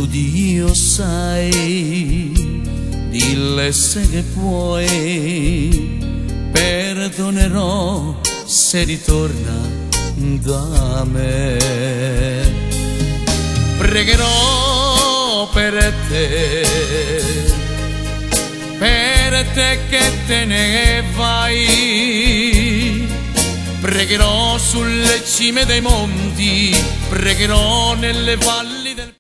tu Dio sai, dille se che puoi, perdonerò se ritorna da me. Pregherò per te che te ne vai. Pregherò sulle cime dei monti, pregherò nelle valli del